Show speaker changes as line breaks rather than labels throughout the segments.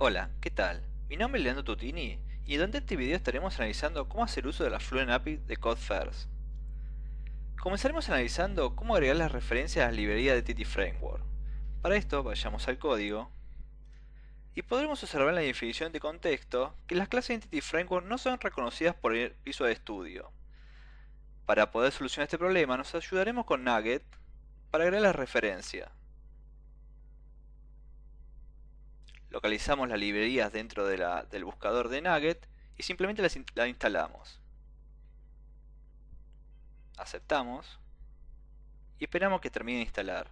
Hola, ¿qué tal? Mi nombre es Leandro Tutini y durante este video estaremos analizando cómo hacer uso de la Fluent API de CodeFirst. Comenzaremos analizando cómo agregar las referencias a la librería de Entity Framework. Para esto vayamos al código y podremos observar en la definición de contexto que las clases de Entity Framework no son reconocidas por el Visual Studio. Para poder solucionar este problema nos ayudaremos con Nugget para agregar la referencia. Localizamos las librerías dentro del buscador de Nugget y simplemente las instalamos. Aceptamos y esperamos que termine de instalar.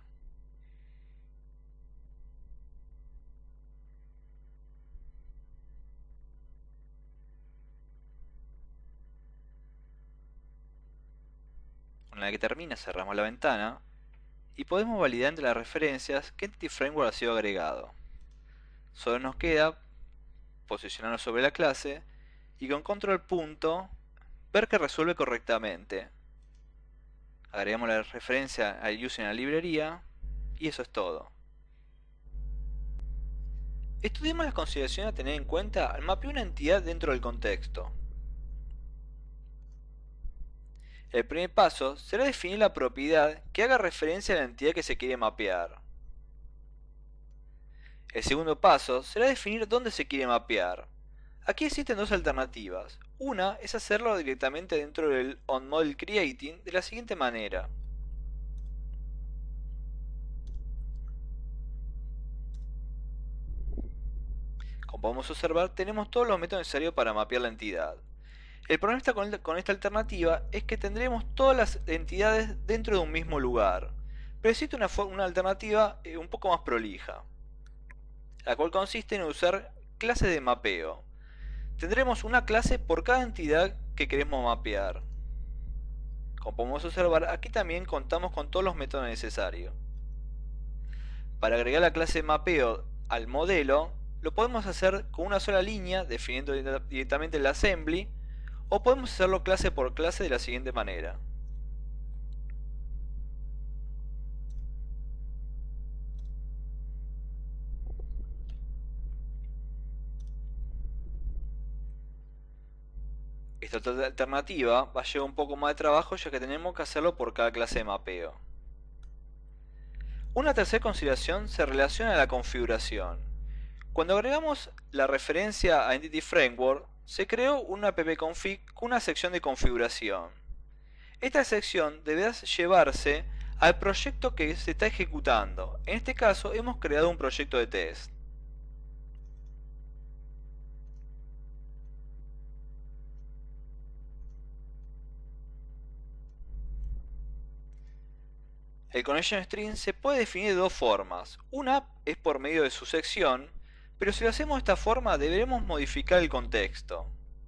Una vez que termina, cerramos la ventana y podemos validar entre las referencias que Entity Framework ha sido agregado. Solo nos queda posicionarnos sobre la clase y con control punto ver que resuelve correctamente. Agregamos la referencia al user en la librería y eso es todo. Estudiemos las consideraciones a tener en cuenta al mapear una entidad dentro del contexto. El primer paso será definir la propiedad que haga referencia a la entidad que se quiere mapear. El segundo paso será definir dónde se quiere mapear. Aquí existen dos alternativas. Una es hacerlo directamente dentro del onModelCreating de la siguiente manera. Como podemos observar, tenemos todos los métodos necesarios para mapear la entidad. El problema con esta alternativa es que tendremos todas las entidades dentro de un mismo lugar, pero existe una alternativa un poco más prolija, la cual consiste en usar clases de mapeo. Tendremos una clase por cada entidad que queremos mapear. Como podemos observar, aquí también contamos con todos los métodos necesarios. Para agregar la clase de mapeo al modelo, lo podemos hacer con una sola línea, definiendo directamente el assembly, o podemos hacerlo clase por clase de la siguiente manera. Esta otra alternativa va a llevar un poco más de trabajo ya que tenemos que hacerlo por cada clase de mapeo. Una tercera consideración se relaciona a la configuración. Cuando agregamos la referencia a Entity Framework, se creó una appconfig con una sección de configuración. Esta sección deberá llevarse al proyecto que se está ejecutando. En este caso hemos creado un proyecto de test. El connection string se puede definir de dos formas. Una es por medio de su sección, pero si lo hacemos de esta forma deberemos modificar el contexto.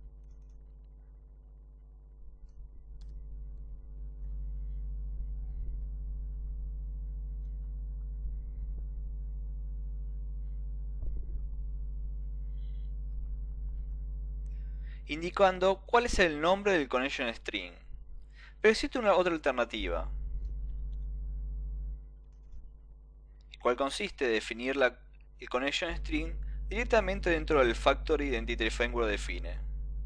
Indicando cuál es el nombre del connection string. Pero existe una otra alternativa, el cual consiste en definir el connection string directamente dentro del factory de Entity Framework define.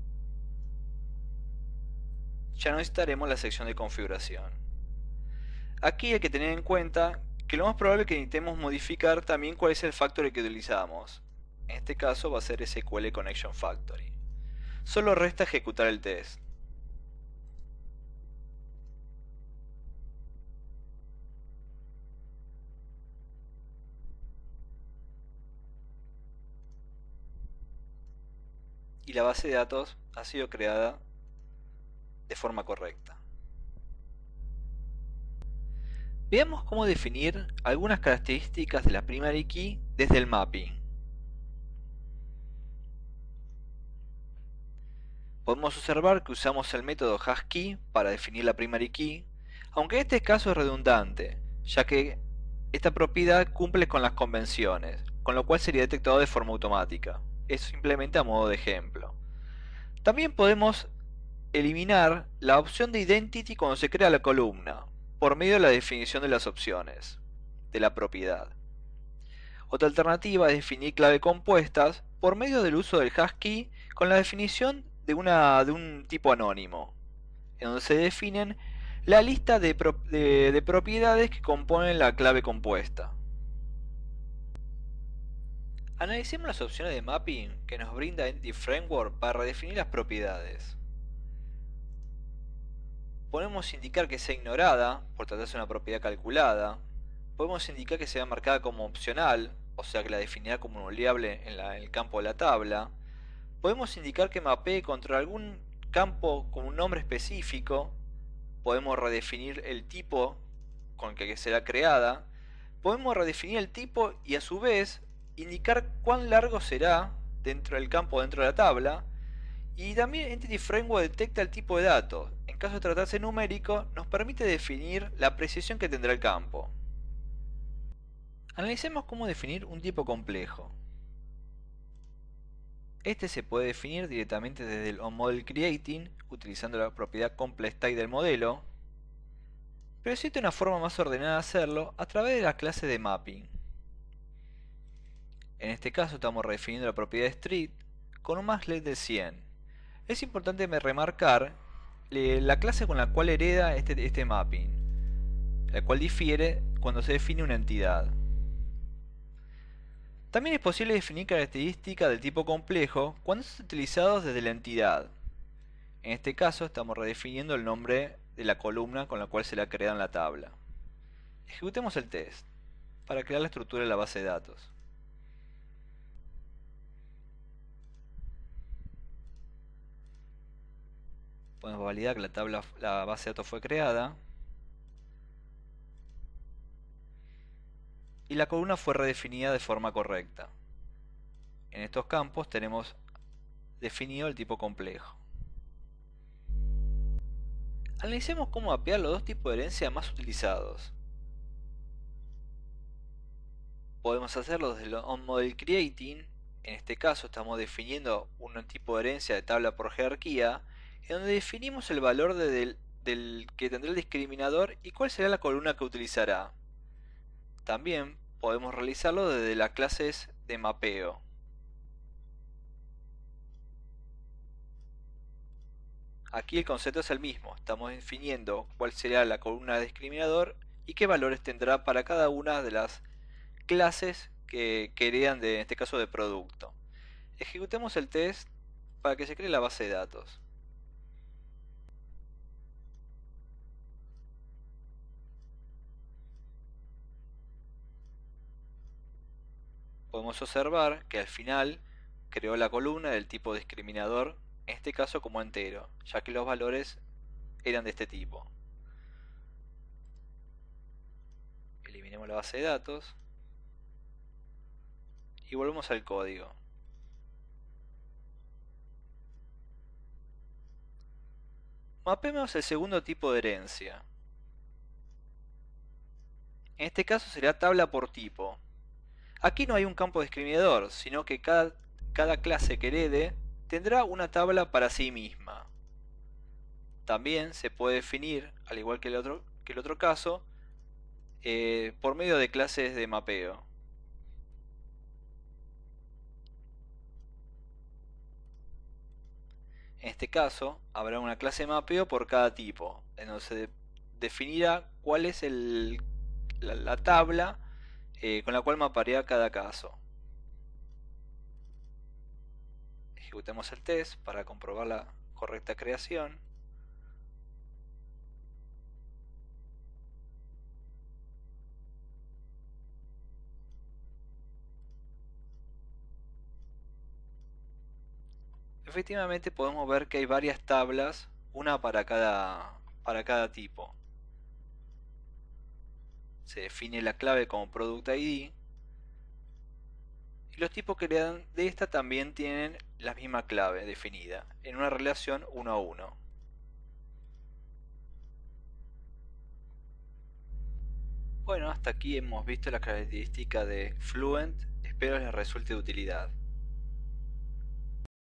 Ya no necesitaremos la sección de configuración. Aquí hay que tener en cuenta que lo más probable es que necesitemos modificar también cuál es el factory que utilizamos. En este caso va a ser SQL Connection Factory. Solo resta ejecutar el test. Y la base de datos ha sido creada de forma correcta. Veamos cómo definir algunas características de la primary key desde el mapping. Podemos observar que usamos el método hashKey para definir la primary key, aunque en este caso es redundante, ya que esta propiedad cumple con las convenciones, con lo cual sería detectado de forma automática. Es simplemente a modo de ejemplo. También podemos eliminar la opción de identity cuando se crea la columna, por medio de la definición de las opciones de la propiedad. Otra alternativa es definir claves compuestas por medio del uso del hashkey con la definición de un tipo anónimo, en donde se definen la lista de propiedades que componen la clave compuesta. Analicemos las opciones de mapping que nos brinda Entity Framework para redefinir las propiedades. Podemos indicar que sea ignorada, por tratarse de una propiedad calculada. Podemos indicar que sea marcada como opcional, o sea que la definirá como un variable en el campo de la tabla. Podemos indicar que mapee contra algún campo con un nombre específico. Podemos redefinir el tipo con el que será creada. Podemos redefinir el tipo y a su vez indicar cuán largo será dentro del campo dentro de la tabla. Y también Entity Framework detecta el tipo de datos. En caso de tratarse numérico, nos permite definir la precisión que tendrá el campo. Analicemos cómo definir un tipo complejo. Este se puede definir directamente desde el onModelCreating, utilizando la propiedad CompleType del modelo, pero existe una forma más ordenada de hacerlo a través de la clase de mapping. En este caso estamos redefiniendo la propiedad street con un maxlet de 100. Es importante remarcar la clase con la cual hereda este mapping, la cual difiere cuando se define una entidad. También es posible definir características del tipo complejo cuando es utilizado desde la entidad. En este caso estamos redefiniendo el nombre de la columna con la cual se la crea en la tabla. Ejecutemos el test para crear la estructura de la base de datos. Podemos validar que la base de datos fue creada y la columna fue redefinida de forma correcta. En estos campos tenemos definido el tipo complejo. Analicemos cómo mapear los dos tipos de herencia más utilizados. Podemos hacerlo desde el onModelCreating. En este caso estamos definiendo un tipo de herencia de tabla por jerarquía, en donde definimos el valor del que tendrá el discriminador y cuál será la columna que utilizará. También podemos realizarlo desde las clases de mapeo. Aquí el concepto es el mismo, estamos definiendo cuál será la columna de discriminador y qué valores tendrá para cada una de las clases que heredan en este caso de producto. Ejecutemos el test para que se cree la base de datos. Podemos observar que al final creó la columna del tipo discriminador, en este caso como entero, ya que los valores eran de este tipo. Eliminemos la base de datos y volvemos al código. Mapeemos el segundo tipo de herencia. En este caso será tabla por tipo. Aquí no hay un campo discriminador, sino que cada clase que herede tendrá una tabla para sí misma. También se puede definir, al igual que el otro caso, por medio de clases de mapeo. En este caso, habrá una clase de mapeo por cada tipo, en donde se definirá cuál es la tabla con la cual maparía cada caso. Ejecutemos el test para comprobar la correcta creación. Efectivamente podemos ver que hay varias tablas, una para cada tipo. Se define la clave como Product ID y los tipos que le dan de esta también tienen la misma clave definida en una relación 1 a 1. Bueno, hasta aquí hemos visto la característica de Fluent, espero les resulte de utilidad.